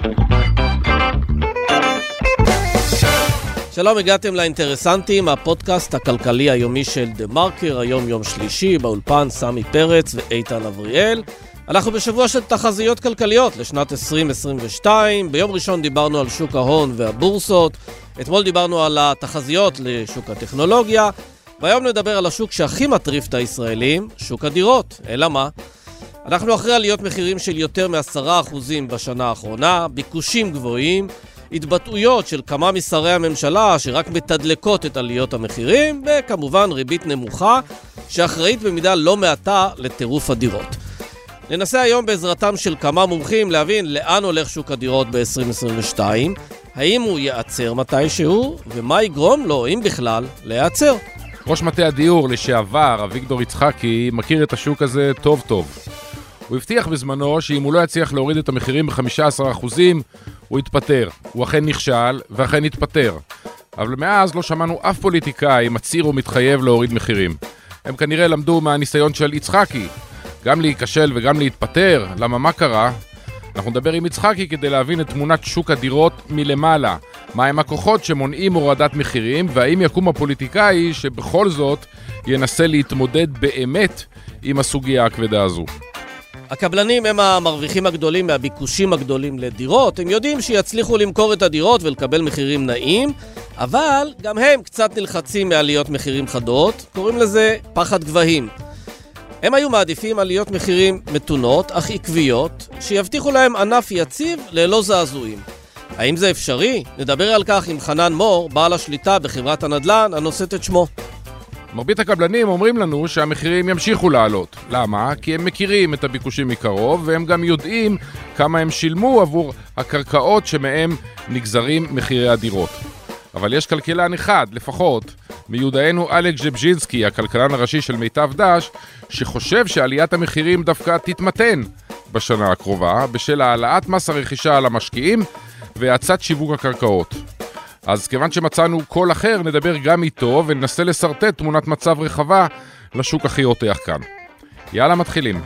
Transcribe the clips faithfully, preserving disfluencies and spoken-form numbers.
שלום, הגעתם לאינטרסנטים, הפודקאסט הכלכלי היומי של דה מרקר, היום יום שלישי, באולפן סמי פרץ ואיתן אבריאל. אנחנו בשבוע של תחזיות כלכליות לשנת עשרים עשרים ושתיים, ביום ראשון דיברנו על שוק ההון והבורסות, אתמול דיברנו על התחזיות לשוק הטכנולוגיה, והיום נדבר על השוק שהכי מטריף את הישראלים, שוק הדירות. אלא מה? אנחנו אחרי עליות מחירים של יותר מעשרה אחוזים בשנה האחרונה, ביקושים גבוהים, התבטאויות של כמה משרי הממשלה שרק מתדלקות את עליות המחירים, וכמובן ריבית נמוכה שאחראית במידה לא מעטה לטירוף הדירות. ננסה היום בעזרתם של כמה מומחים להבין לאן הולך שוק הדירות ב-עשרים עשרים ושתיים, האם הוא ייעצר מתישהו, ומה יגרום לו, אם בכלל, להיעצר. ראש מטה הדיור לשעבר, אביגדור יצחקי, מכיר את השוק הזה טוב טוב. הוא הבטיח בזמנו שאם הוא לא יצליח להוריד את המחירים ב-חמישה עשר אחוזים, הוא יתפטר. הוא אכן נכשל ואכן יתפטר. אבל מאז לא שמענו אף פוליטיקאי מצהיר ומתחייב להוריד מחירים. הם כנראה למדו מהניסיון של יצחקי, גם להיכשל וגם להתפטר. למה, מה קרה? אנחנו נדבר עם יצחקי כדי להבין את תמונת שוק הדירות מלמעלה. מהם הכוחות שמונעים הורדת מחירים, והאם יקום הפוליטיקאי שבכל זאת ינסה להתמודד באמת עם הסוגיה הכבדה הזו. הקבלנים הם המרוויחים הגדולים מהביקושים הגדולים לדירות. הם יודעים שיצליחו למכור את הדירות ולקבל מחירים נאים, אבל גם הם קצת נלחצים מעליות מחירים חדות, קוראים לזה פחד גבהים. הם היו מעדיפים עליות מחירים מתונות, אך עקביות, שיבטיחו להם ענף יציב ללא זעזועים. האם זה אפשרי? נדבר על כך עם חנן מור, בעל השליטה בחברת הנדל"ן הנושאת את שמו. מרבית הקבלנים אומרים לנו שהמחירים ימשיכו לעלות. למה? כי הם מכירים את הביקושים מקרוב, והם גם יודעים כמה הם שילמו עבור הקרקעות שמהם נגזרים מחירי הדירות. אבל יש כלכלן אחד, לפחות, מיודענו אלכס ז'בז'ינסקי, הכלכלן הראשי של מיטב דש, שחושב שעליית המחירים דווקא תתמתן בשנה הקרובה, בשל העלאת מס הרכישה על המשקיעים והאצת שיווק הקרקעות. אז כיוון שמצאנו קול אחר, נדבר גם איתו וננסה לסרטט תמונת מצב רחבה לשוק הכי רותח כאן. יאללה, מתחילים.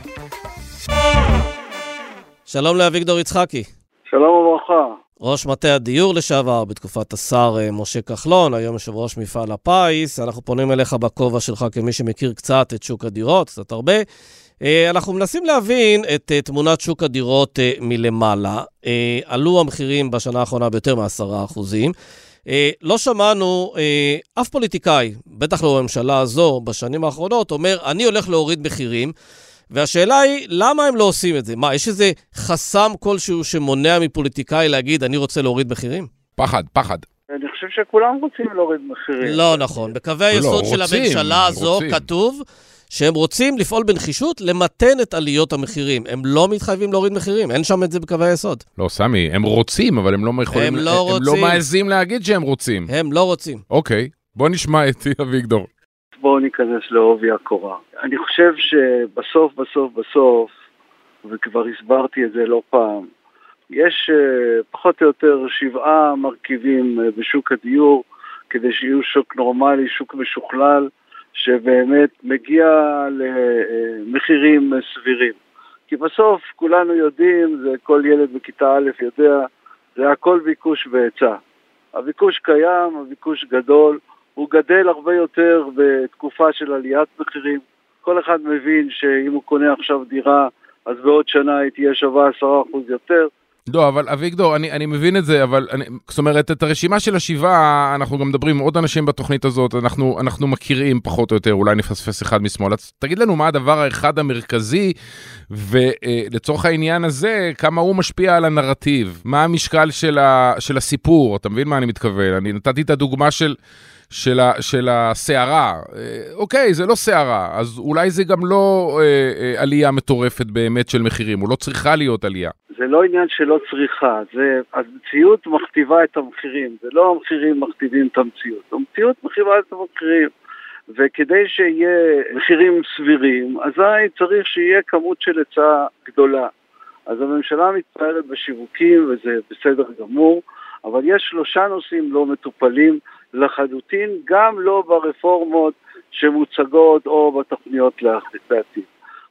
שלום לאביגדור יצחקי. שלום וברכה. ראש מטה הדיור לשעבר בתקופת השר משה כחלון, היום יושב ראש מפעל הפיס. אנחנו פונים אליך בכובע שלך כמי שמכיר קצת את שוק הדירות, קצת הרבה. אנחנו מנסים להבין את תמונת שוק הדירות מלמעלה. עלו המחירים בשנה האחרונה ביותר מעשרה אחוזים. לא שמענו אף פוליטיקאי, בטח לא בממשלה הזו, בשנים האחרונות, אומר, אני הולך להוריד מחירים, והשאלה היא, למה הם לא עושים את זה? מה, יש איזה חסם כלשהו שמונע מפוליטיקאי להגיד, אני רוצה להוריד מחירים? פחד, פחד. אני חושב שכולם רוצים להוריד מחירים. לא נכון, בקווי היסוד של הממשלה הזו כתוב, שהם רוצים לפעול בנחישות למתן את עליות המחירים. הם לא מתחייבים להוריד מחירים, אין שם את זה בקווי היסוד. לא, סמי, הם רוצים, אבל הם לא יכולים, הם לא רוצים. הם לא מעזים להגיד שהם רוצים. הם לא רוצים. אוקיי, בוא נשמע את אביגדור. בואו ניכנס לעובי הקורה. אני חושב שבסוף, בסוף, בסוף, וכבר הסברתי את זה לא פעם, יש פחות או יותר שבעה מרכיבים בשוק הדיור, כדי שיהיו שוק נורמלי, שוק משוכלל, שבאמת מגיע למחירים סבירים. כי בסוף כולנו יודעים, זה כל ילד בכיתה א' יודע, זה הכל ביקוש והיצע. הביקוש קיים, הביקוש גדול, הוא גדל הרבה יותר בתקופה של עליית מחירים. כל אחד מבין שאם הוא קונה עכשיו דירה, אז בעוד שנה היא תהיה שווה עשרה אחוז יותר. לא, אבל אביגדור, אני, אני מבין את זה, אבל אני, זאת אומרת, את הרשימה של השבעה, אנחנו גם מדברים עם עוד אנשים בתוכנית הזאת, אנחנו, אנחנו מכירים פחות או יותר, אולי נפספס אחד משמאל. תגיד לנו מה הדבר האחד המרכזי, ולצורך העניין הזה, כמה הוא משפיע על הנרטיב, מה המשקל של, ה, של הסיפור, אתה מבין מה אני מתכוון? אני נתתי את הדוגמה של... של, ה, של הסערה. אוקיי, זה לא סערה, אז אולי זה גם לא אה, אה, עלייה מטורפת באמת של מחירים, הוא לא צריכה להיות עלייה. זה לא עניין שלא צריכה, זה, המציאות מכתיבה את המחירים, זה לא המחירים מכתיבים את המציאות, המציאות מכתיבה את המחירים, וכדי שיהיה מחירים סבירים, אזי צריך שיהיה כמות של היצע גדולה. אז הממשלה מתפארת בשיווקים, וזה בסדר גמור, אבל יש שלושה נושאים לא מטופלים לחלוטין, גם לא ברפורמות שמוצגות או בתוכניות לעתיד.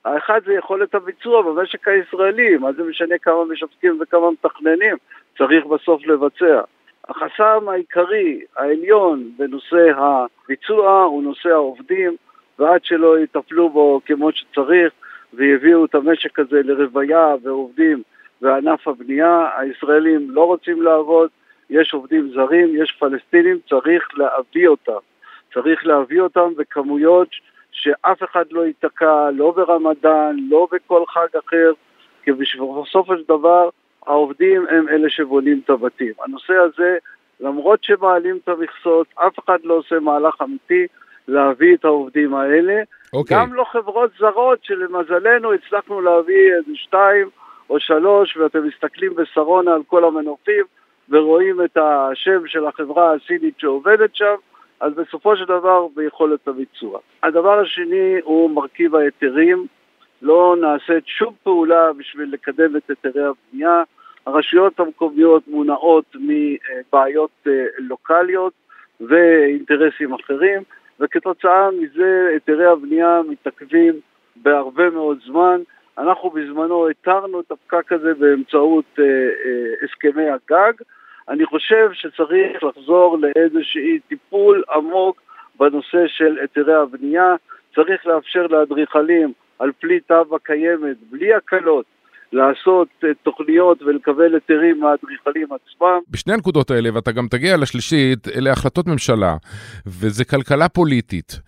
האחד זה יכולת הביצוע במשק הישראלי, מה זה משנה כמה משווקים וכמה מתכננים, צריך בסוף לבצע. החסם העיקרי, העליון, בנושא הביצוע הוא נושא העובדים, ועד שלא יטפלו בו כמו שצריך, ויביאו את המשק הזה לרוויה ועובדים וענף הבנייה, הישראלים לא רוצים לעבוד, יש עובדים זרים, יש פלסטינים, צריך להביא אותם. צריך להביא אותם בכמויות שאף אחד לא ייתקע, לא ברמדאן, לא בכל חג אחר, כי בסופו של דבר העובדים הם אלה שבונים את הבתים. הנושא הזה, למרות שמעלים את המכסות, אף אחד לא עושה מהלך אמיתי להביא את העובדים האלה. Okay. גם לא חברות זרות שלמזלנו הצלחנו להביא איזה שתיים או שלוש, ואתם מסתכלים בסרונה על כל המנופים, ורואים את השם של החברה הסינית שעובדת שם, אז בסופו של דבר ביכולת הביצוע. הדבר השני הוא מרכיב היתרים, לא נעשית שום פעולה בשביל לקדם את יתרי הבנייה, הרשויות המקומיות מונעות מבעיות לוקליות ואינטרסים אחרים, וכתוצאה מזה יתרי הבנייה מתעכבים בהרבה מאוד זמן. אנחנו בזמנו התרנו את הפקק הזה באמצעות הסכמי הגג, אני חושב שצריך לחזור לאיזושהי טיפול עמוק בנושא של היתרי הבנייה, צריך לאפשר לאדריכלים על פי תב"ע קיימת, בלי הקלות, לעשות תוכניות ולקבל היתרים מהאדריכלים עצמם. בשני הנקודות האלה, ואתה גם תגיע לשלישית, אלה החלטות ממשלה, וזה כלכלה פוליטית,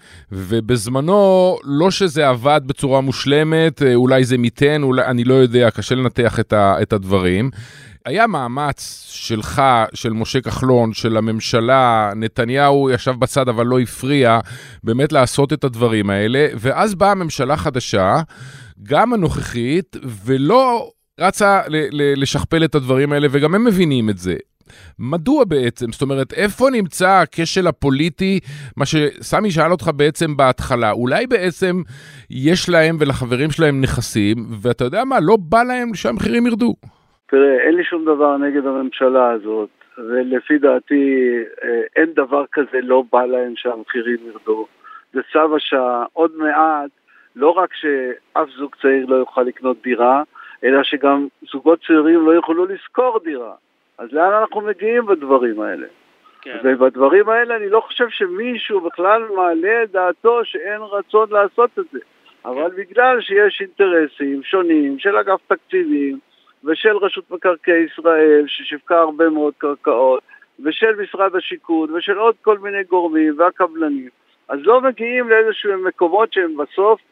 ובזמנו לא שזה עבד בצורה מושלמת, אולי זה מיתן, אולי, אני לא יודע, קשה לנתח את, ה, את הדברים. היה מאמץ שלך, של משה כחלון, של הממשלה, נתניהו ישב בצד אבל לא הפריע, באמת לעשות את הדברים האלה, ואז באה ממשלה חדשה, גם הנוכחית, ולא רצה לשכפל את הדברים האלה, וגם הם מבינים את זה. מדוע בעצם? זאת אומרת, איפה נמצא הכשל הפוליטי, מה שסמי שאל אותך בעצם בהתחלה? אולי בעצם יש להם ולחברים שלהם נכסים, ואתה יודע מה, לא בא להם שהמחירים ירדו. תראה, אין לי שום דבר נגד הממשלה הזאת, ולפי דעתי אין דבר כזה לא בא להם שהמחירים ירדו. זה צו השעה, עוד מעט, לא רק שאף זוג צעיר לא יוכל לקנות דירה, אלא שגם זוגות צעירים לא יוכלו לשכור דירה. אז לאן אנחנו מגיעים בדברים האלה? כן. ובדברים האלה אני לא חושב שמישהו בכלל מעלה את דעתו שאין רצון לעשות את זה. אבל בגלל שיש אינטרסים שונים של אגף תקציבים, ושל רשות מקרקעי ישראל, ששיווקה הרבה מאוד קרקעות, ושל משרד השיכון, ושל עוד כל מיני גורמים והקבלנים, אז לא מגיעים לאיזשהו מקומות שהם בסוף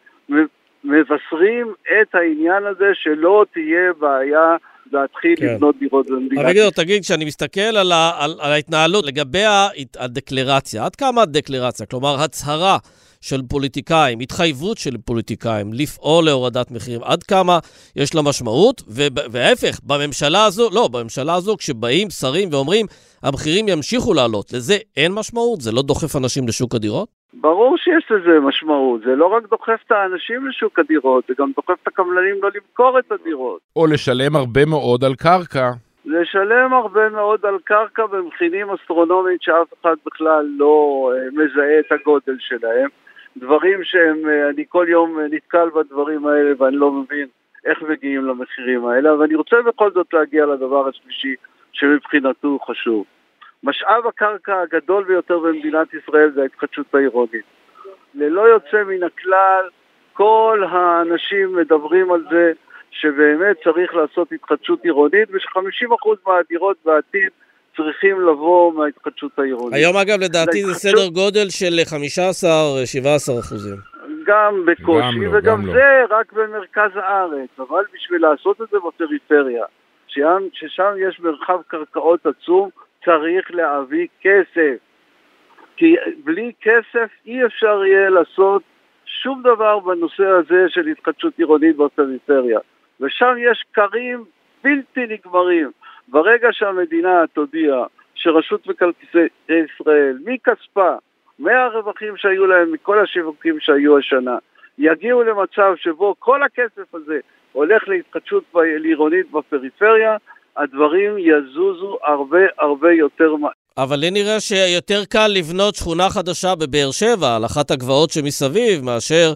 מבשרים את העניין הזה שלא תהיה בעיה להתחיל כן. לבנות דירות במדינת. אביגדור, תגיד, כשאני מסתכל על, ה, על, על ההתנהלות לגבי הדקלרציה, עד כמה הדקלרציה, כלומר הצהרה של פוליטיקאים, התחייבות של פוליטיקאים, לפעול להורדת מחירים, עד כמה יש לה משמעות, וההפך, בממשלה הזו, לא, בממשלה הזו, כשבאים שרים ואומרים, המחירים ימשיכו לעלות, לזה אין משמעות? זה לא דוחף אנשים לשוק הדירות? ברור שיש לזה משמעות, זה לא רק דוחף את האנשים לשוק הדירות, זה גם דוחף את הקבלנים לא למכור את הדירות. או לשלם הרבה מאוד על קרקע. לשלם הרבה מאוד על קרקע במחירים אסטרונומיים שאף אחד בכלל לא מזהה את הגודל שלהם. דברים שהם, אני כל יום נתקל בדברים האלה ואני לא מבין איך מגיעים למחירים האלה, אבל אני רוצה בכל זאת להגיע לדבר השלישי שמבחינתו חשוב. משאב הקרקע הגדול ביותר במדינת ישראל זה ההתחדשות העירונית. ללא יוצא מן הכלל, כל האנשים מדברים על זה שבאמת צריך לעשות התחדשות עירונית, ו-חמישים אחוז מהדירות בעתיד צריכים לבוא מההתחדשות העירונית. היום אגב לדעתי זה סדר גודל של חמישה עשר עד שבעה עשר אחוזים. גם בקושי, גם וגם לא, זה לא. רק במרכז הארץ, אבל בשביל לעשות את זה בפריפריה, ששם, ששם יש מרחב קרקעות עצום, צריך להביא כסף. כי בלי כסף אי אפשר יהיה לעשות שום דבר בנושא הזה של התחדשות עירונית בפריפריה. ושם יש קרים בלתי נגמרים. ברגע שהמדינה תודיע שרשות מקרקעי ישראל, מכספה, מהרווחים שהיו להם, מכל השיווקים שהיו השנה, יגיעו למצב שבו כל הכסף הזה הולך להתחדשות עירונית בפריפריה, הדברים יזוזו הרבה הרבה יותר מהר. אבל לי נראה שיותר קל לבנות שכונה חדשה בבאר שבע, על אחת הגבעות שמסביב, מאשר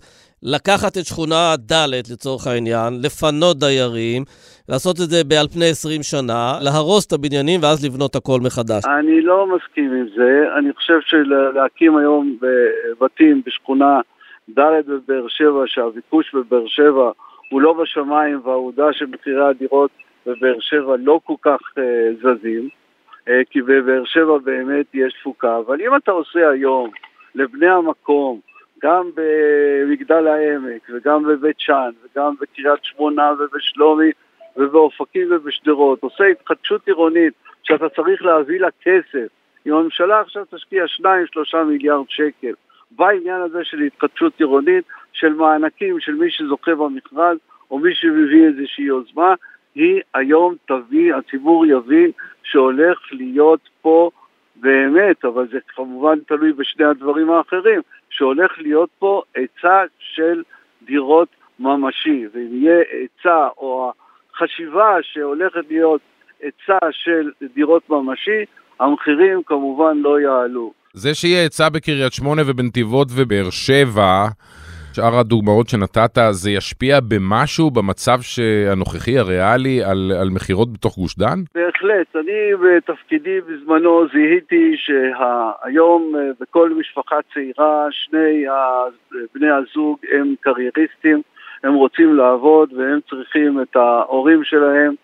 לקחת את שכונה ד' לצורך העניין, לפנות דיירים, לעשות את זה בעל פני עשרים שנה, להרוס את הבניינים ואז לבנות הכל מחדש. אני לא מסכים עם זה. אני חושב שלהקים היום בתים בשכונה ד' בבאר שבע, שהביקוש בבאר שבע הוא לא בשמיים, והעובדה שמחירי הדירות בבאר שבע לא כל כך uh, זזים, uh, כי בבאר שבע באמת יש תפוקה. אבל אם אתה עושה היום לבני המקום, גם במגדל העמק וגם בבית שאן וגם בקריית שמונה ובשלומי ובאופקים ובשדרות, עושה התחדשות עירונית שאתה צריך להביא לה כסף, אם הממשלה עכשיו תשקיע שניים שלושה מיליארד שקל בעניין הזה של התחדשות עירונית, של מענקים, של מי שזוכה במכרז או מי שמביא איזושהי יוזמה, היא היום תביא, הציבור יבין שהולך להיות פה באמת, אבל זה כמובן תלוי בשני הדברים האחרים, שהולך להיות פה היצע של דירות ממשי, ואם יהיה היצע או החשיבה שהולכת להיות היצע של דירות ממשי, המחירים כמובן לא יעלו. זה שיהיה היצע בקריית שמונה ובנתיבות ובאר שבע, שאר הדוגמאות שנתת, זה ישפיע במשהו במצב הנוכחי הריאלי על, על מחירות בתוך גוש דן? בהחלט. אני בתפקידי בזמנו זיהיתי שהיום בכל משפחה צעירה שני בני הזוג הם קרייריסטים, הם רוצים לעבוד והם צריכים את ההורים שלהם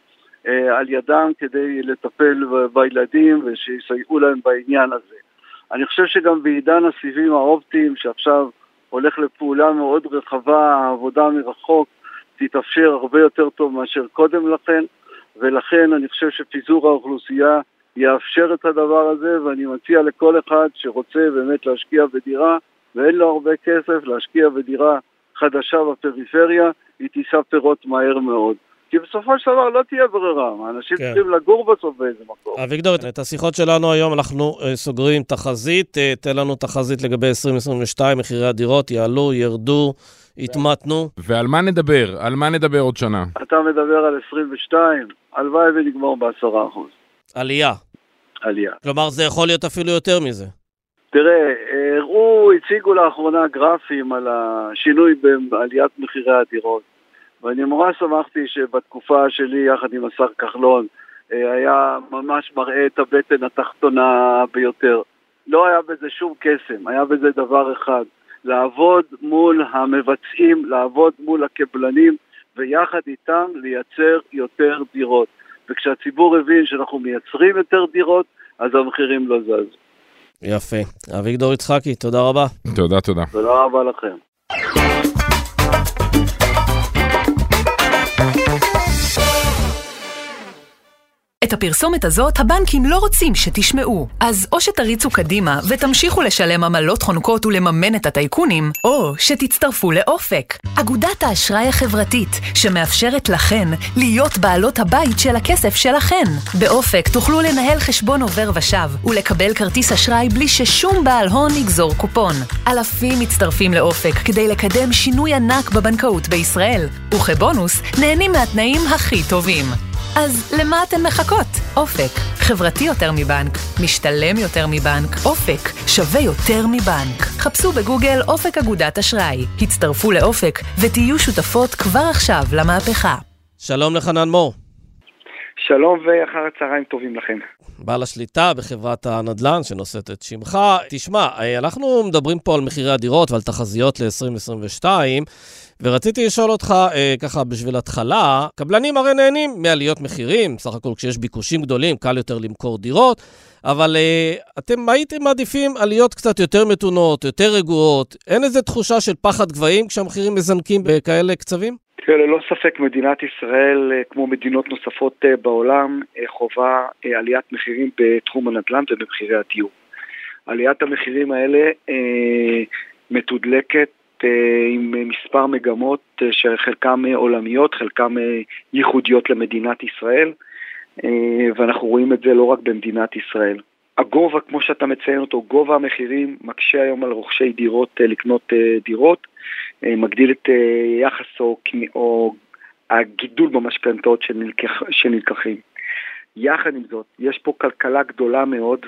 על ידם כדי לטפל בילדים ושיסייעו להם בעניין הזה. אני חושב שגם בעידן הסיבים האופטיים שעכשיו הולך לפעולה מאוד רחבה, העבודה מרחוק תתאפשר הרבה יותר טוב מאשר קודם לכן, ולכן אני חושב שפיזור האוכלוסייה יאפשר את הדבר הזה, ואני מציע לכל אחד שרוצה באמת להשקיע בדירה, ואין לו הרבה כסף, להשקיע בדירה חדשה בפריפריה, היא תישא פירות מהר מאוד. כי בסופו של דבר לא תהיה ברירה, האנשים כן. צריכים לגור בסוף באיזה מקום. אביגדור, את השיחות שלנו היום אנחנו סוגרים תחזית, תן לנו תחזית לגבי עשרים עשרים ושתיים, מחירי הדירות יעלו, ירדו, יתמתנו. ועל מה נדבר? על מה נדבר עוד שנה? אתה מדבר על עשרים ושתיים, הלוואי ונגמור בעשרה אחוז. עלייה. עלייה. כלומר, זה יכול להיות אפילו יותר מזה. תראה, הראו, הציגו לאחרונה גרפים על השינוי בעליית מחירי הדירות. ואני ממש שמחתי שבתקופה שלי, יחד עם השר כחלון, היה ממש מראה את הבטן התחתונה ביותר. לא היה בזה שום קסם, היה בזה דבר אחד, לעבוד מול המבצעים, לעבוד מול הקבלנים, ויחד איתם לייצר יותר דירות. וכשהציבור הבין שאנחנו מייצרים יותר דירות, אז המחירים לא זז. יפה. אביגדור יצחקי, תודה רבה. תודה, תודה. תודה רבה לכם. את הפרסומת הזאת הבנקים לא רוצים שתשמעו. אז או שתריצו קדימה ותמשיכו לשלם עמלות חונקות ולממן את הטייקונים, או שתצטרפו לאופק, אגודת האשראי החברתית, שמאפשרת לכן להיות בעלות הבית של הכסף שלכן. באופק תוכלו לנהל חשבון עובר ושב ולקבל כרטיס אשראי בלי ששום בעל הון יגזור קופון. אלפים מצטרפים לאופק כדי לקדם שינוי ענק בבנקאות בישראל, וכבונוס נהנים מהתנאים הכי טובים. אז למה אתן מחכות? אופק, חברתי יותר מבנק, משתלם יותר מבנק, אופק, שווה יותר מבנק. חפשו בגוגל אופק אגודת אשראי, הצטרפו לאופק ותהיו שותפות כבר עכשיו למהפכה. שלום לחנן מור. שלום ואחר הצהריים טובים לכם. בעל השליטה בחברת הנדל"ן שנושאת את שמך. תשמע, אנחנו מדברים פה על מחירי הדירות ועל תחזיות ל-עשרים עשרים ושתיים, ורציתי לשאול אותך אה, ככה בשביל התחלה, קבלנים הרי נהנים מעליות מחירים, סך הכל כשיש ביקושים גדולים קל יותר למכור דירות, אבל אה, אתם הייתם מעדיפים עליות קצת יותר מתונות, יותר רגועות, אין איזו תחושה של פחד גבוהים כשהמחירים מזנקים בכאלה קצבים? ללא ספק מדינת ישראל, כמו מדינות נוספות בעולם, חובה עליית מחירים בתחום הנדל"ן ובמחירי הדיור. עליית המחירים האלה אה, מתודלקת עם מספר מגמות שחלקם עולמיות, חלקם ייחודיות למדינת ישראל, ואנחנו רואים את זה לא רק במדינת ישראל. הגובה, כמו שאתה מציין אותו, גובה המחירים מקשה היום על רוכשי דירות לקנות דירות, מגדיל את יחס או, או הגידול במשכנתאות שנלקח, שנלקחים. יחד עם זאת, יש פה כלכלה גדולה מאוד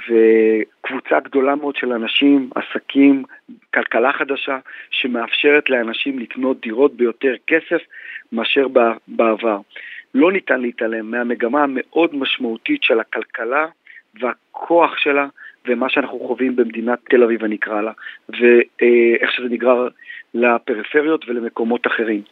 וקבוצה גדולה מאוד של אנשים, עסקים, כלכלה חדשה שמאפשרת לאנשים לקנות דירות ביותר כסף מאשר בעבר. לא ניתן להתעלם מהמגמה המאוד משמעותית של הכלכלה והכוח שלה ומה שאנחנו חווים במדינת תל אביב נקרא לה, ואיך שזה נגרר לפריפריות ולמקומות אחרים.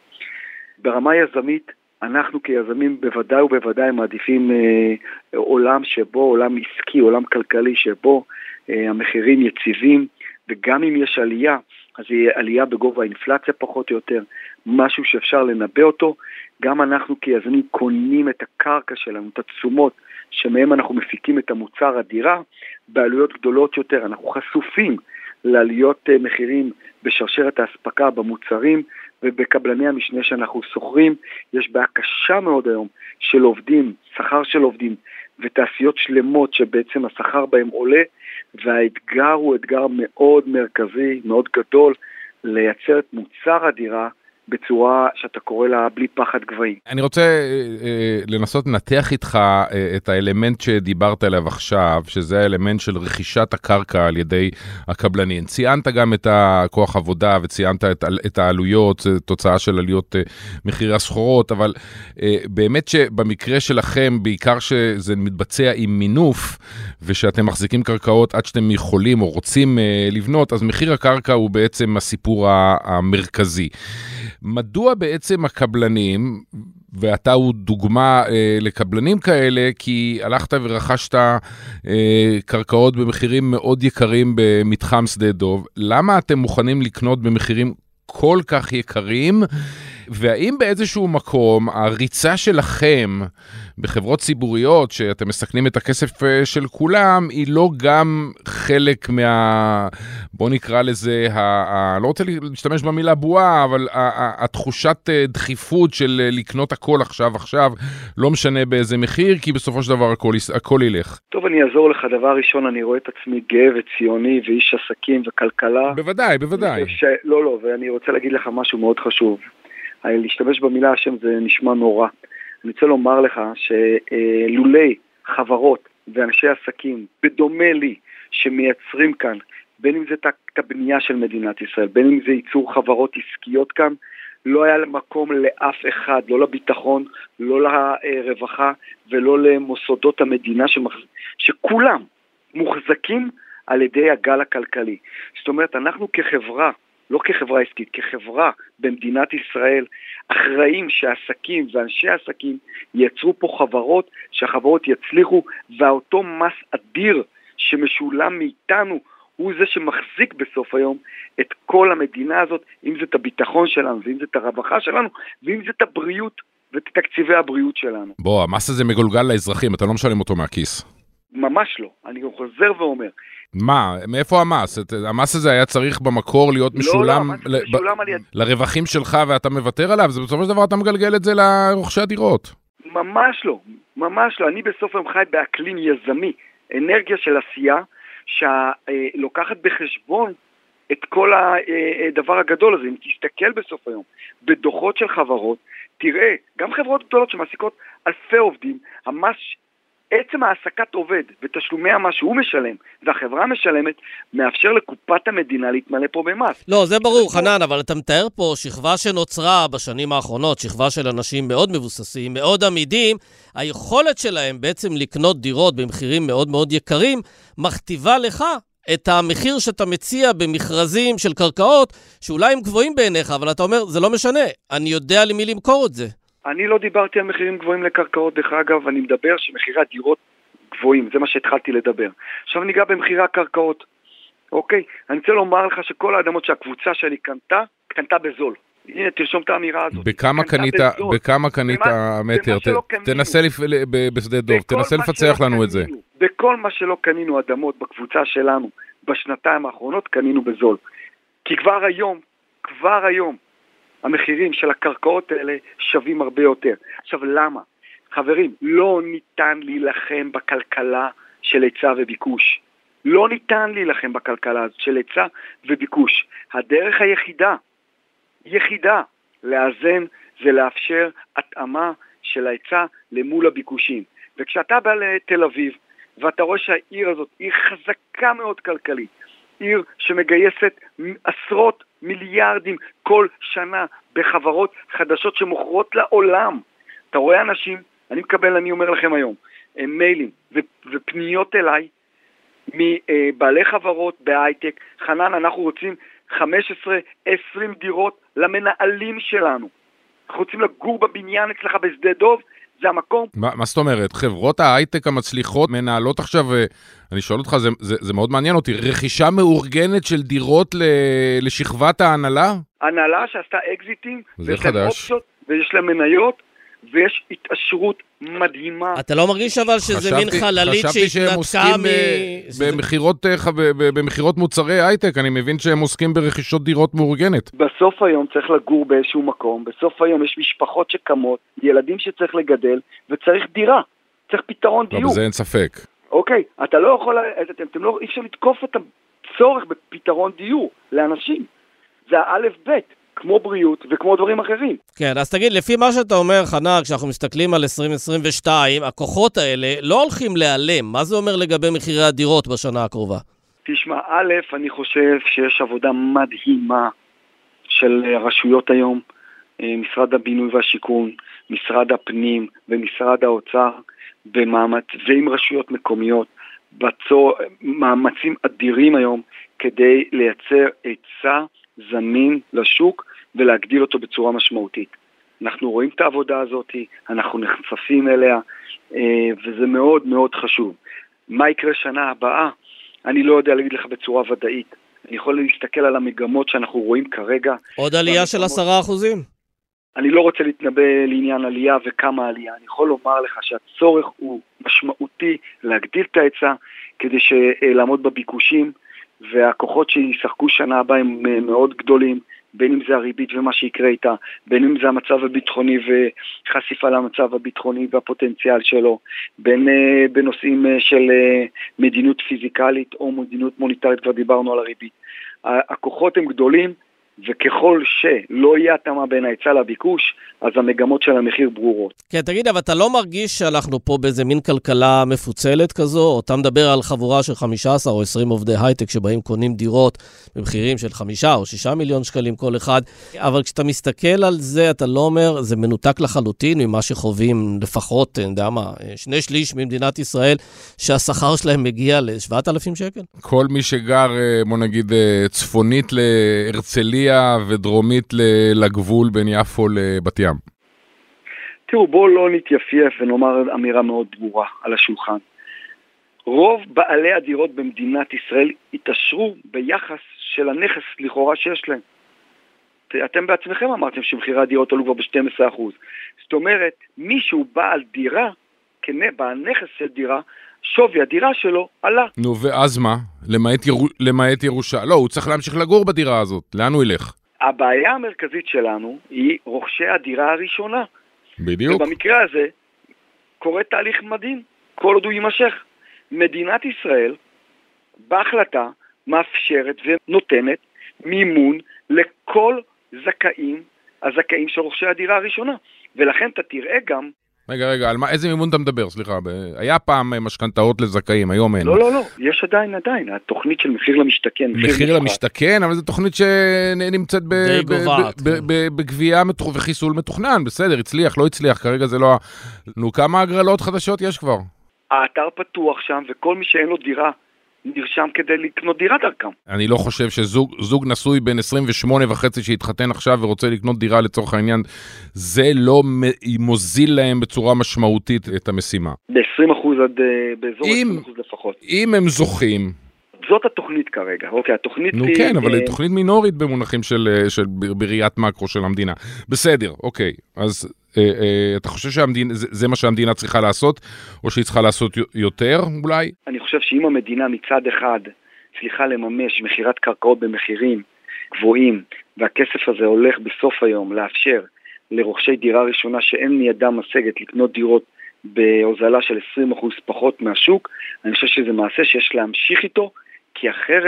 ברמה יזמית, אנחנו כיזמים בוודאי ובוודאי מעדיפים אה, עולם שבו, עולם עסקי, עולם כלכלי שבו אה, המחירים יציבים, וגם אם יש עלייה, אז יהיה עלייה בגובה האינפלציה פחות או יותר, משהו שאפשר לנבא אותו. גם אנחנו כיזמים קונים את הקרקע שלנו, את התשומות שמהם אנחנו מפיקים את המוצר הדירה, בעלויות גדולות יותר. אנחנו חשופים לעליות אה, מחירים בשרשרת ההספקה במוצרים, ובקבלני המשנה שאנחנו סוחרים. יש בעיה קשה מאוד היום של עובדים, שכר של עובדים, ותעשיות שלמות שבעצם השכר בהם עולה, והאתגר הוא אתגר מאוד מרכזי, מאוד גדול, לייצר את מוצר הדירה בצורה שאתה קורא לה בלי פחד גבוהים. אני רוצה אה, אה, לנסות לנתח איתך אה, את האלמנט שדיברת עליו עכשיו, שזה האלמנט של רכישת הקרקע על ידי הקבלנים. ציינת גם את הכוח עבודה וציינת את, את העלויות, תוצאה של עליות אה, מחירי הסחורות, אבל אה, באמת שבמקרה שלכם, בעיקר שזה מתבצע עם מינוף, ושאתם מחזיקים קרקעות עד שאתם יכולים או רוצים אה, לבנות, אז מחיר הקרקע הוא בעצם הסיפור המרכזי. מדוע בעצם הקבלנים, ואתה הוא דוגמה אה, לקבלנים כאלה, כי הלכת ורכשת אה, קרקעות במחירים מאוד יקרים במתחם שדה דוב, למה אתם מוכנים לקנות במחירים כל כך יקרים, והאם באיזשהו מקום הריצה שלכם בחברות ציבוריות, שאתם מסכנים את הכסף של כולם, היא לא גם חלק מה, בוא נקרא לזה, ה, ה, לא רוצה להשתמש במילה בועה, אבל ה, ה, התחושת דחיפות של לקנות הכל עכשיו עכשיו, לא משנה באיזה מחיר, כי בסופו של דבר הכל, הכל ילך. טוב, אני אעזור לך. דבר ראשון, אני רואה את עצמי גאה וציוני ואיש עסקים וכלכלה. בוודאי, בוודאי. ש... לא, לא, ואני רוצה להגיד לך משהו מאוד חשוב. להשתמש במילה השם זה נשמע נורא. אני רוצה לומר לך שלולי חברות ואנשי עסקים, בדומה לי, שמייצרים כאן, בין אם זה את הבנייה של מדינת ישראל, בין אם זה ייצור חברות עסקיות כאן, לא היה מקום לאף אחד, לא לביטחון, לא לרווחה ולא למוסדות המדינה שמחז... שכולם מוחזקים על ידי הגל הכלכלי. זאת אומרת, אנחנו כחברה, לא כחברה עסקית, כחברה במדינת ישראל, אחראים שהעסקים ואנשי העסקים ייצרו פה חברות, שהחברות יצליחו, ואותו מס אדיר שמשולם מאיתנו, הוא זה שמחזיק בסוף היום את כל המדינה הזאת, אם זה את הביטחון שלנו, ואם זה את הרווחה שלנו, ואם זה את הבריאות ואת תקציבי הבריאות שלנו. בוא, המס הזה מגולגל לאזרחים, אתה לא משלם אותו מהכיס. ממש לא, אני חוזר ואומר. מה? מאיפה המס? המס הזה היה צריך במקור להיות משולם, לא, לא, משולם על יד... לרווחים שלך ואתה מוותר עליו, זה בסופו של דבר אתה מגלגל את זה לרוכשי הדירות. ממש לא, ממש לא. אני בסוף היום חי באקלים יזמי, אנרגיה של עשייה, שלוקחת בחשבון את כל הדבר הגדול הזה. אם תסתכל בסוף היום בדוחות של חברות, תראה, גם חברות גדולות שמעסיקות אלפי עובדים, המס... עצם העסקת עובד ותשלומי המס שהוא משלם והחברה משלמת, מאפשר לקופת המדינה להתמלא פה במס. לא, זה ברור, חנן, אבל אתה מתאר פה שכבה שנוצרה בשנים האחרונות, שכבה של אנשים מאוד מבוססים, מאוד עמידים, היכולת שלהם בעצם לקנות דירות במחירים מאוד מאוד יקרים, מכתיבה לך את המחיר שאתה מציע במכרזים של קרקעות, שאולי הם גבוהים בעיניך, אבל אתה אומר, זה לא משנה, אני יודע למי למכור את זה. אני לא דיברתי על מחירים גבוהים לקרקעות, דרך אגב, אני מדבר שמחירי הדירות גבוהים, זה מה שהתחלתי לדבר. עכשיו ניגע במחירי הקרקעות, אוקיי? אני רוצה לומר לך שכל האדמות שהקבוצה שלי קנתה, קנתה בזול. הנה, תרשום את האמירה הזאת. בכמה קנית, בכמה קנית המטר? תנסה בשדה דוב, תנסה לפצח לנו את זה. בכל מה שלא קנינו אדמות בקבוצה שלנו, בשנתיים האחרונות קנינו בזול. כי כבר היום, כבר היום, המחירים של הקרקעות האלה שווים הרבה יותר. עכשיו, למה? חברים, לא ניתן להילחם בכלכלה של היצע וביקוש. לא ניתן להילחם בכלכלה של היצע וביקוש. הדרך היחידה, יחידה, לאזן, זה לאפשר התאמה של ההיצע למול הביקושים. וכשאתה בא לתל אביב, ואתה רואה שהעיר הזאת היא חזקה מאוד כלכלית, עיר שמגייסת עשרות מיליארדים כל שנה בחברות חדשות שמוכרות לעולם. אתה רואה אנשים, אני מקבל, אני אומר לכם היום, מיילים ופניות אליי מבעלי חברות בהייטק, חנן, אנחנו רוצים חמש עשרה עשרים דירות למנהלים שלנו. אנחנו רוצים לגור בבניין אצלך בשדה דוב, זה המקום. מה, מה זאת אומרת? חברות ההייטק המצליחות מנהלות עכשיו, אני שואל אותך, זה, זה, זה מאוד מעניין אותי, רכישה מאורגנת של דירות ל, לשכבת ההנהלה? הנהלה שעשתה אקזיטים, זה חדש. אופציות, ויש להם מניות, ויש התעשרות מדהימה. אתה לא מרגיש אבל שזה מין חללית שהתנתקה מ... במחירות, במחירות מוצרי הייטק, אני מבין שהם עוסקים ברכישות דירות מאורגנת. בסוף היום צריך לגור באיזשהו מקום, בסוף היום יש משפחות שקמות, ילדים שצריך לגדל, וצריך דירה, צריך פתרון דיור. אבל זה אין ספק. אוקיי, אתה לא יכול, אתם, אתם לא, אי אפשר לתקוף את הצורך בפתרון דיור לאנשים. זה האלף בית. כמו בריאות וכמו דברים אחרים. כן, אז תגיד, לפי מה שאתה אומר, חנן, כשאנחנו מסתכלים על עשרים עשרים ושתיים, הכוחות האלה לא הולכים להיעלם. מה זה אומר לגבי מחירי הדירות בשנה הקרובה? תשמע, א', אני חושב שיש עבודה מדהימה של רשויות היום, משרד הבינוי והשיכון, משרד הפנים ומשרד האוצר, במאמץ, ועם רשויות מקומיות, בצור, מאמצים אדירים היום, כדי לייצר היצע זמין לשוק ולהגדיל אותו בצורה משמעותית. אנחנו רואים את העבודה הזאת, אנחנו נחשפים אליה, וזה מאוד מאוד חשוב. מה יקרה שנה הבאה? אני לא יודע להגיד לך בצורה ודאית. אני יכול להסתכל על המגמות שאנחנו רואים כרגע. עוד עלייה של עשרה אחוזים? אני לא רוצה להתנבא לעניין עלייה וכמה עלייה. אני יכול לומר לך שהצורך הוא משמעותי להגדיל את ההיצע, כדי לעמוד בביקושים, והכוחות שישחקו שנה הבאה הם מאוד גדולים, בין אם זה הריבית ומה שיקרה איתה, בין אם זה המצב הביטחוני וחשיפה למצב הביטחוני והפוטנציאל שלו, בין בנושאים של מדיניות פיזיקלית או מדיניות מוניטרית, כבר דיברנו על הריבית. הכוחות הם גדולים, וככל שלא יהיה התאמה בין ההיצע לביקוש, אז המגמות של המחיר ברורות. כן, תגיד, אבל אתה לא מרגיש שאנחנו פה באיזה מין כלכלה מפוצלת כזו, או אתה מדבר על חבורה של חמישה עשר או עשרים עובדי הייטק שבאים קונים דירות במחירים של חמישה או שישה מיליון שקלים כל אחד, אבל כשאתה מסתכל על זה, אתה לא אומר, זה מנותק לחלוטין ממה שחווים לפחות, אני יודע מה, שני שליש ממדינת ישראל, שהשכר שלהם מגיע ל-שבעת אלפים שקל? כל מי שגר, בוא נגיד, צפונית להרצליה, ודרומית לגבול בין יפו לבת ים. תראו, בואו לא נתייפייף ונאמר אמירה מאוד ברורה על השולחן. רוב בעלי הדירות במדינת ישראל התעשרו ביחס של הנכס לכאורה שיש להם. אתם בעצמכם אמרתם שמחירי הדירות עלו כבר ב-שנים עשר אחוז. זאת אומרת, מישהו בעל דירה, בעל נכס של דירה, שווי הדירה שלו עלה. נו, ואז מה? למעט, יר... למעט ירושה. לא, הוא צריך להמשיך לגור בדירה הזאת. לאן הוא ילך? הבעיה המרכזית שלנו היא רוכשי הדירה הראשונה. בדיוק. ובמקרה הזה קורה תהליך מדהים, כל עוד הוא יימשך. מדינת ישראל בהחלטה מאפשרת ונותנת מימון לכל זכאים, הזכאים של רוכשי הדירה הראשונה. ולכן אתה תראה גם... רגע, רגע, על מה, איזה מימון אתה מדבר? סליחה, ב... היה פעם משכנתאות לזכאים, היום אין. לא, לא, לא, יש עדיין, עדיין, התוכנית של מחיר למשתכן. מחיר, מחיר למשתכן, אבל זו תוכנית שנמצאת ב... ב... ב... ב... בגבייה וחיסול מתוכנן, בסדר, הצליח, לא הצליח, כרגע זה לא... נו, כמה הגרלות חדשות יש כבר? האתר פתוח שם, וכל מי שאין לו דירה, נרשם כדי לקנות דירה דרכם. אני לא חושב שזוג זוג נשוי בין עשרים ושמונה וחצי שהתחתן עכשיו ורוצה לקנות דירה לצורך העניין, זה לא מוזיל להם בצורה משמעותית את המשימה. ב-עשרים אחוז עד באזור עשרים אחוז לפחות. אם הם זוכים... זאת התוכנית כרגע, אוקיי, התוכנית... נו כן, אבל היא תוכנית מינורית במונחים של, של בראיית מקרו של המדינה. בסדר, אוקיי, אז אה, אה, אתה חושב שהמדינה, זה, זה מה שהמדינה צריכה לעשות, או שהיא צריכה לעשות יותר אולי? אני חושב שאם המדינה מצד אחד צריכה לממש מחירת קרקעות במחירים גבוהים, והכסף הזה הולך בסוף היום לאפשר לרוכשי דירה ראשונה שאין מידם משגת לקנות דירות בהוזלה של עשרים אחוז פחות מהשוק, אני חושב שזה מעשה שיש להמשיך איתו, כי אחרת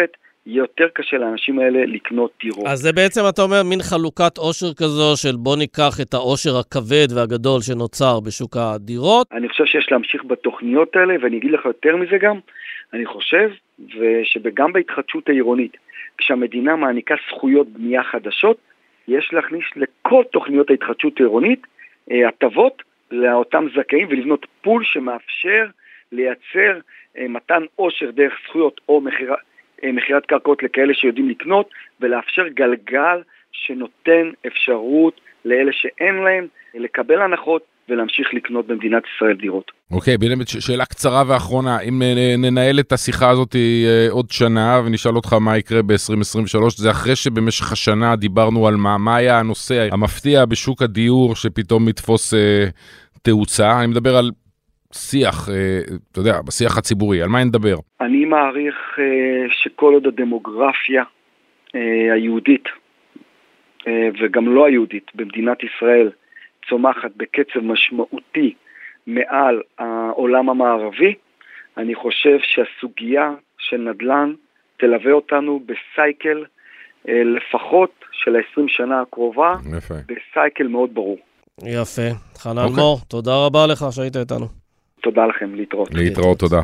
יותר קשה לאנשים האלה לקנות דירות. אז זה בעצם, אתה אומר, מין חלוקת עושר כזו של בוא ניקח את העושר הכבד והגדול שנוצר בשוק הדירות. אני חושב שיש להמשיך בתוכניות האלה, ואני אגיד לך יותר מזה גם, אני חושב שגם בהתחדשות העירונית, כשהמדינה מעניקה זכויות בנייה חדשות, יש להכניס לכל תוכניות ההתחדשות העירונית הטבות לאותם זכאים, ולבנות פול שמאפשר לייצר מתן עושר דרך זכויות או מחירה, מחירת קרקעות לכאלה שיודעים לקנות, ולאפשר גלגל שנותן אפשרות לאלה שאין להם לקבל הנחות ולהמשיך לקנות במדינת ישראל דירות. אוקיי, באמת שאלה קצרה ואחרונה, אם ננהל את השיחה הזאת עוד שנה ונשאל אותך מה יקרה ב-עשרים עשרים ושלוש, זה אחרי שבמשך השנה דיברנו על מה, מה היה הנושא המפתיע בשוק הדיור שפתאום מתפוס אה, תאוצה, אני מדבר על שיח, אה, אתה יודע, בשיח הציבורי, על מה נדבר? אני מעריך אה, שכל עוד הדמוגרפיה אה, היהודית אה, וגם לא היהודית במדינת ישראל צומחת בקצב משמעותי מעל העולם המערבי, אני חושב שהסוגיה של נדל"ן תלווה אותנו בסייקל אה, לפחות של ה-עשרים שנה הקרובה, יפה. בסייקל מאוד ברור. יפה. חנן okay. מור, תודה רבה לך שהיית איתנו. תודה לכם, להתראות. להתראות, תודה.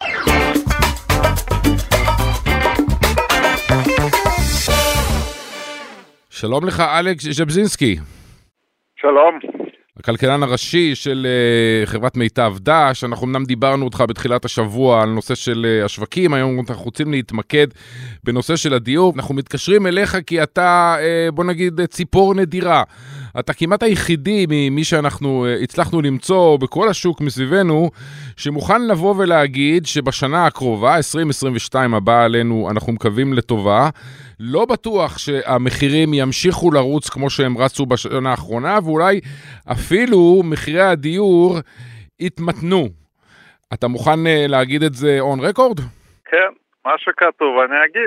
שלום לך, אלכס ז'בזינסקי. שלום. הכלכלן הראשי של uh, חברת מיטב דש. אנחנו אמנם דיברנו אותך בתחילת השבוע על נושא של uh, השווקים, היום אנחנו רוצים להתמקד בנושא של הדיור. אנחנו מתקשרים אליך כי אתה, uh, בוא נגיד, ציפור נדירה. אתה כמעט היחידי ממי שאנחנו uh, הצלחנו למצוא בכל השוק מסביבנו, שמוכן לבוא ולהגיד שבשנה הקרובה, עשרים עשרים ושתיים הבאה עלינו, אנחנו מקווים לטובה, לא בטוח שהמחירים ימשיכו לרוץ כמו שהם רצו בשנה האחרונה, ואולי אפילו מחירי הדיור יתמתנו. אתה מוכן להגיד את זה on record? כן, מה שכתוב אני אגיד.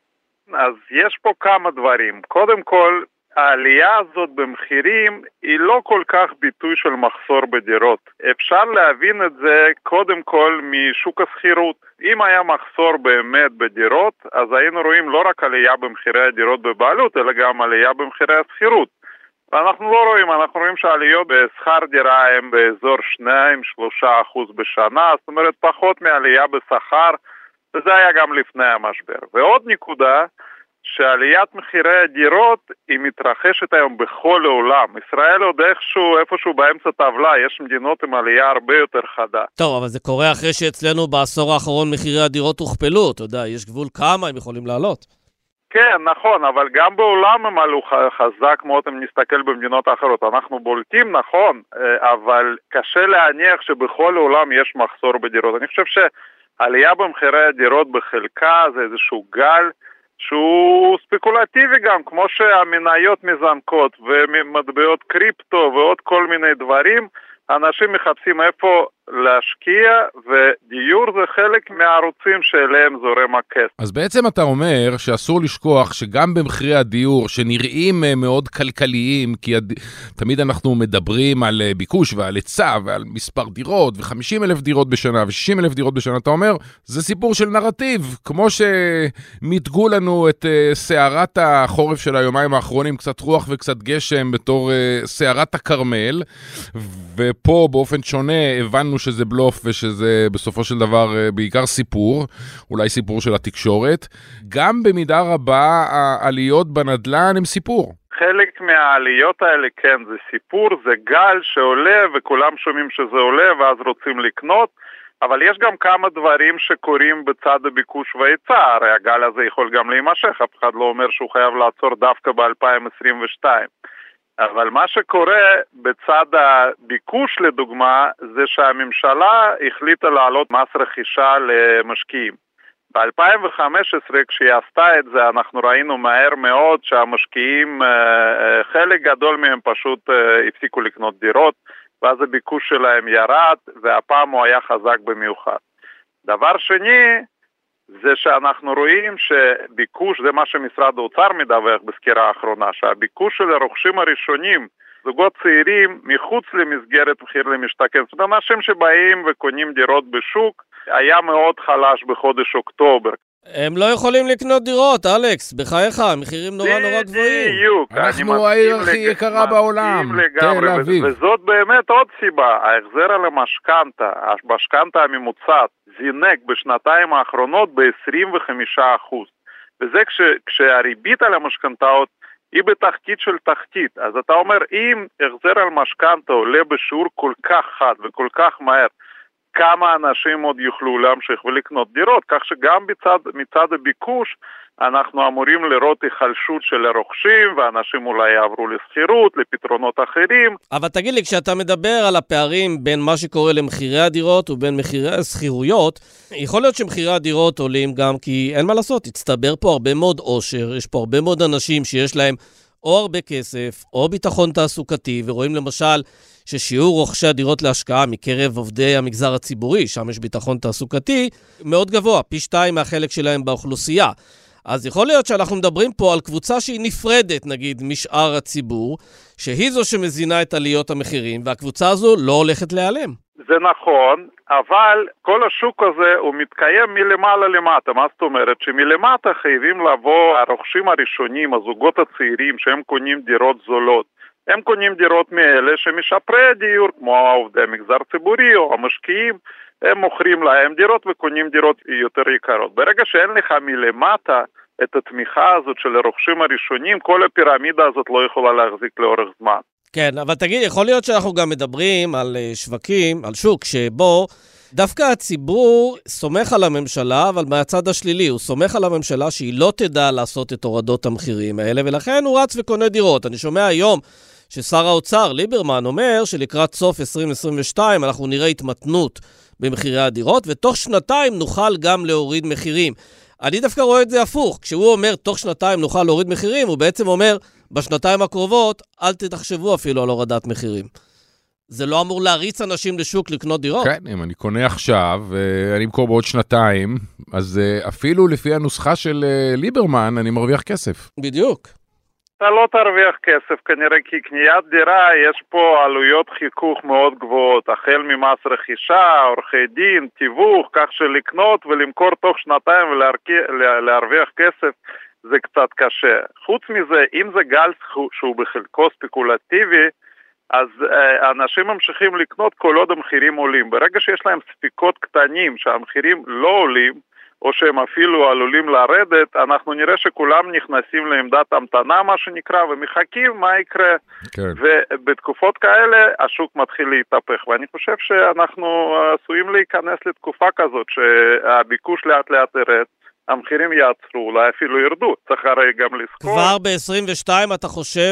אז יש פה כמה דברים. קודם כל, העלייה הזאת במחירים היא לא כל כך ביטוי של מחסור בדירות. אפשר להבין את זה קודם כל משוק השכירות. אם היה מחסור באמת בדירות, אז היינו רואים לא רק עלייה במחירי הדירות בבעלות, אלא גם עלייה במחירי השכירות. ואנחנו לא רואים, אנחנו רואים שהעליות בשכר דירה הם באזור שתיים עד שלושה אחוז בשנה, זאת אומרת פחות מעלייה בשכר, וזה היה גם לפני המשבר. ועוד נקודה, שעליית מחירי הדירות היא מתרחשת היום בכל העולם. ישראל עוד איכשהו, איפשהו באמצע טבלה, יש מדינות עם עלייה הרבה יותר חדה. טוב, אבל זה קורה אחרי שאצלנו בעשור האחרון מחירי הדירות הוכפלו, אתה יודע, יש גבול כמה הם יכולים לעלות. כן, נכון, אבל גם בעולם הם עלו חזק מאוד אם נסתכל במדינות האחרות. אנחנו בולטים, נכון, אבל קשה להניח שבכל העולם יש מחסור בדירות. אני חושב שעלייה במחירי הדירות בחלקה זה איזשהו גל, שהוא ספקולטיבי גם, כמו שהמניות מזנקות ומטבעות קריפטו ועוד כל מיני דברים, אנשים מחפשים איפה להשקיע, ודיור זה חלק מהערוצים שאליהם זורם הכסף. אז בעצם אתה אומר שאסור לשכוח שגם במחירי הדיור, שנראים מאוד כלכליים, כי הד... תמיד אנחנו מדברים על ביקוש ועל היצע ועל מספר דירות, ו-חמישים אלף דירות בשנה ו-שישים אלף דירות בשנה, אתה אומר, זה סיפור של נרטיב, כמו שמתגו לנו את uh, סערת החורף של היומיים האחרונים, קצת רוח וקצת גשם בתור uh, סערת הקרמל, ופה באופן שונה הבנו שזה בלוף ושזה בסופו של דבר בעיקר סיפור, אולי סיפור של התקשורת. גם במידה רבה העליות בנדל"ן הם סיפור. חלק מהעליות האלה, כן, זה סיפור, זה גל שעולה וכולם שומעים שזה עולה ואז רוצים לקנות, אבל יש גם כמה דברים שקורים בצד הביקוש והיצע. הרי הגל הזה יכול גם להימשך, אף אחד לא אומר שהוא חייב לעצור דווקא ב-אלפיים עשרים ושתיים. אבל מה שקורה בצד הביקוש לדוגמה, זה שהממשלה החליטה להעלות מס רכישה למשקיעים. ב-אלפיים וחמש עשרה כשהיא עשתה את זה, אנחנו ראינו מהר מאוד שהמשקיעים, חלק גדול מהם פשוט הפסיקו לקנות דירות, ואז הביקוש שלהם ירד, והפעם הוא היה חזק במיוחד. דבר שני, זה שאנחנו רואים שביקוש, זה מה שמשרד האוצר מדווח בסקירה האחרונה, שהביקוש של הרוכשים הראשונים, זוגות צעירים, מחוץ למסגרת מחיר למשתכן, זאת אומרת, אנשים שבאים וקונים דירות בשוק, היה מאוד חלש בחודש אוקטובר. הם לא יכולים לקנות דירות, אלכס, בחייך, המחירים נורא נורא גבוהים. אנחנו העיר הכי יקרה בעולם, תל אביב. וזאת באמת עוד סיבה, ההחזר על המשכנתה, המשכנתה הממוצעת, זינק בשנתיים האחרונות ב-עשרים וחמישה אחוז. וזה כש, כשהריבית על המשכנתאות היא בתחתית של תחתית. אז אתה אומר, אם החזר על משכנתה עולה בשיעור כל כך חד וכל כך מהר, כמה אנשים עוד יוכלו להמשיך ולקנות דירות, כך שגם מצד, מצד הביקוש אנחנו אמורים לראות היחלשות של הרוכשים, ואנשים אולי יעברו לסחירות, לפתרונות אחרים. אבל תגיד לי, כשאתה מדבר על הפערים בין מה שקורה למחירי הדירות ובין מחירי הסחירויות, יכול להיות שמחירי הדירות עולים גם כי אין מה לעשות, הצטבר פה הרבה מאוד עושר, יש פה הרבה מאוד אנשים שיש להם או הרבה כסף, או ביטחון תעסוקתי, ורואים למשל ששיעור רוכשי הדירות להשקעה מקרב עובדי המגזר הציבורי, שם יש ביטחון תעסוקתי, מאוד גבוה, פי שתיים מהחלק שלהם באוכלוסייה. אז יכול להיות שאנחנו מדברים פה על קבוצה שהיא נפרדת, נגיד, משאר הציבור, שהיא זו שמזינה את עליות המחירים, והקבוצה הזו לא הולכת להיעלם. זה נכון, אבל כל השוק הזה הוא מתקיים מלמעלה למטה. מה זאת אומרת? שמלמטה חייבים לבוא הרוכשים הראשונים, הזוגות הצעירים, שהם קונים דירות זולות. הם קונים דירות מאלה שמשפרי הדיור, כמו עובדי המגזר ציבורי או המשקיעים, הם מוכרים להם דירות וקונים דירות יותר יקרות. ברגע שאין לך מלמטה את התמיכה הזאת של הרוכשים הראשונים, כל הפירמידה הזאת לא יכולה להחזיק לאורך זמן. כן, אבל תגיד, יכול להיות שאנחנו גם מדברים על שווקים, על שוק, שבו דווקא הציבור סומך על הממשלה, אבל מהצד השלילי, הוא סומך על הממשלה שהיא לא תדע לעשות את הורדות המחירים האלה, ולכן הוא רץ וקונה דירות. אני שומע היום ששר האוצר, ליברמן, אומר שלקראת סוף עשרים עשרים ושתיים אנחנו נראה התמתנות במחירי הדירות, ותוך שנתיים נוכל גם להוריד מחירים. אני דווקא רואה את זה הפוך. כשהוא אומר תוך שנתיים נוכל להוריד מחירים, הוא בעצם אומר בשנתיים הקרובות אל תתחשבו אפילו על הורדת מחירים. זה לא אמור להריץ אנשים לשוק לקנות דירות? כן, אם אני קונה עכשיו, ואני אמכור בעוד שנתיים, אז אפילו לפי הנוסחה של ליברמן, אני מרוויח כסף. בדיוק. אתה לא תרוויח כסף, כנראה כי קניית דירה, יש פה עלויות חיכוך מאוד גבוהות, החל ממס רכישה, עורכי דין, תיווך, כך שלקנות ולמכור תוך שנתיים ולהרוויח כסף, זה קצת קשה. חוץ מזה, אם זה גל שהוא בחלקו ספקולטיבי, אז אה, אנשים ממשיכים לקנות כל עוד המחירים עולים. ברגע שיש להם ספיקות קטנים שהמחירים לא עולים, או שהם אפילו עלולים לרדת, אנחנו נראה שכולם נכנסים לעמדת המתנה, מה שנקרא, ומחכים מה יקרה. כן. ובתקופות כאלה השוק מתחיל להתהפך, ואני חושב שאנחנו עשויים להיכנס לתקופה כזאת, שהביקוש לאט לאט ירד, המחירים יעצרו, אולי אפילו ירדו. צריך הרי גם לזכור. כבר ב-עשרים ושתיים אתה חושב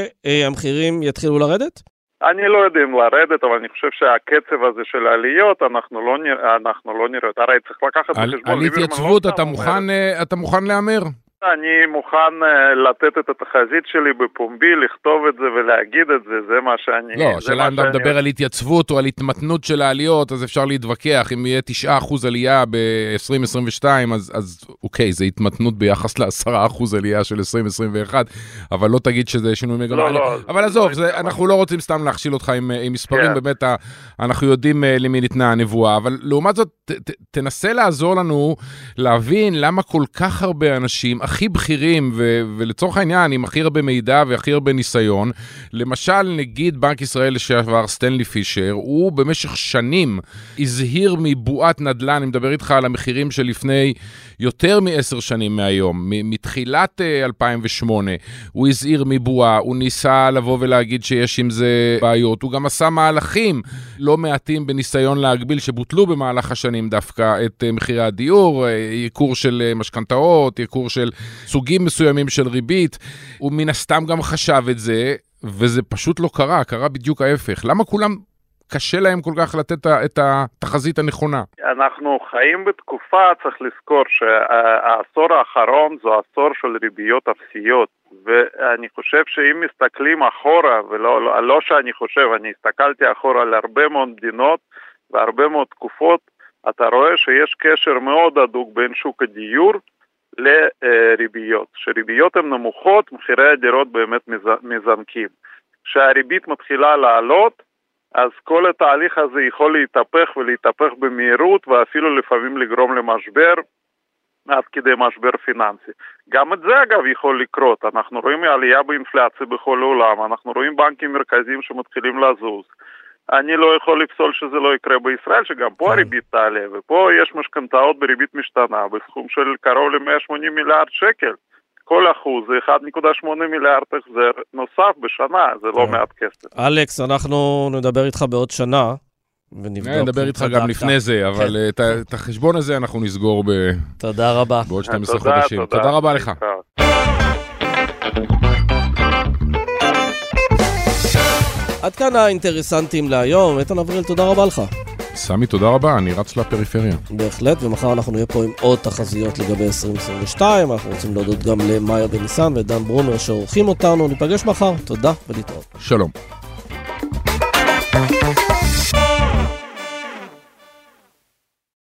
שהמחירים יתחילו לרדת? אני לא יודע אם לרדת, אבל אני חושב שהקצב הזה של העליות, אנחנו לא נראה, אנחנו לא נראה. הרי צריך לקחת בחשבון. על התייצבות אתה מוכן, אתה מוכן לאמר? אני מוכן לתת את התחזית שלי בפומבי, לכתוב את זה ולהגיד את זה, זה מה שאני... לא, שאלה אם אתה מדבר על התייצבות או על התמתנות של העליות, אז אפשר להתווכח, אם יהיה תשעה אחוז עלייה ב-עשרים עשרים ושתיים, אז, אז אוקיי, זה התמתנות ביחס ל-עשרה אחוז עלייה של עשרים עשרים ואחת, אבל לא תגיד שזה שינוי מגמה. לא, לא. אבל עזוב, זה, אנחנו לא רוצים סתם להכשיל אותך עם, עם מספרים, כן. באמת אנחנו יודעים למי ניתנה הנבואה, אבל לעומת זאת, ת, ת, תנסה לעזור לנו להבין למה כל כך הרבה אנשים, הכי בכירים, ו- ולצורך העניין, עם הכי הרבה מידע והכי הרבה ניסיון, למשל, נגיד בנק ישראל לשעבר, סטנלי פישר, הוא במשך שנים הזהיר מבועת נדל"ן, אני מדבר איתך על המחירים שלפני יותר מעשר שנים מהיום, מתחילת אלפיים ושמונה, הוא הזהיר מבועה, הוא ניסה לבוא ולהגיד שיש עם זה בעיות, הוא גם עשה מהלכים לא מעטים בניסיון להגביל, שבוטלו במהלך השנים דווקא את מחירי הדיור, ייקור של משכנתאות, ייקור של סוגים מסוימים של ריבית, הוא מן הסתם גם חשב את זה, וזה פשוט לא קרה, קרה בדיוק ההפך. למה כולם קשה להם כל כך לתת את התחזית הנכונה? אנחנו חיים בתקופה, צריך לזכור שהעשור האחרון זו עשור של ריביות אפסיות, ואני חושב שאם מסתכלים אחורה, ולא לא שאני חושב, אני הסתכלתי אחורה על הרבה מאוד מדינות והרבה מאוד תקופות, אתה רואה שיש קשר מאוד הדוק בין שוק הדיור לריביות. שריביות הן נמוכות, מחירי הדירות באמת מזנקים. כשהריבית מתחילה לעלות, אז כל התהליך הזה יכול להתהפך ולהתהפך במהירות, ואפילו לפעמים לגרום למשבר, עד כדי משבר פיננסי. גם את זה אגב יכול לקרות, אנחנו רואים עלייה באינפלציה בכל העולם, אנחנו רואים בנקים מרכזיים שמתחילים לזוז. אני לא יכול לפסול שזה לא יקרה בישראל, שגם פה הריבית תעלה, ופה יש משכנתאות בריבית משתנה, בסכום של קרוב ל-מאה ושמונים מיליארד שקל. כל אחוז זה אחד נקודה שמונה מיליארד החזר נוסף בשנה, זה לא מעט כסף. אלכס, אנחנו נדבר איתך בעוד שנה, ונבדוק. נדבר איתך גם לפני זה, אבל את החשבון הזה אנחנו נסגור תודה רבה. בעוד שנים עשר חודשים. תודה רבה לך. עד כאן האינטרסנטים להיום. איתן אבריאל, תודה רבה לך. סמי, תודה רבה, אני רץ לפריפריה. בהחלט, ומחר אנחנו נהיה פה עם עוד תחזיות לגבי עשרים עשרים ושתיים. אנחנו רוצים להודות גם למאיה בניסן ודן ברומר שעורכים אותנו. ניפגש מחר. תודה ולהתראות. שלום.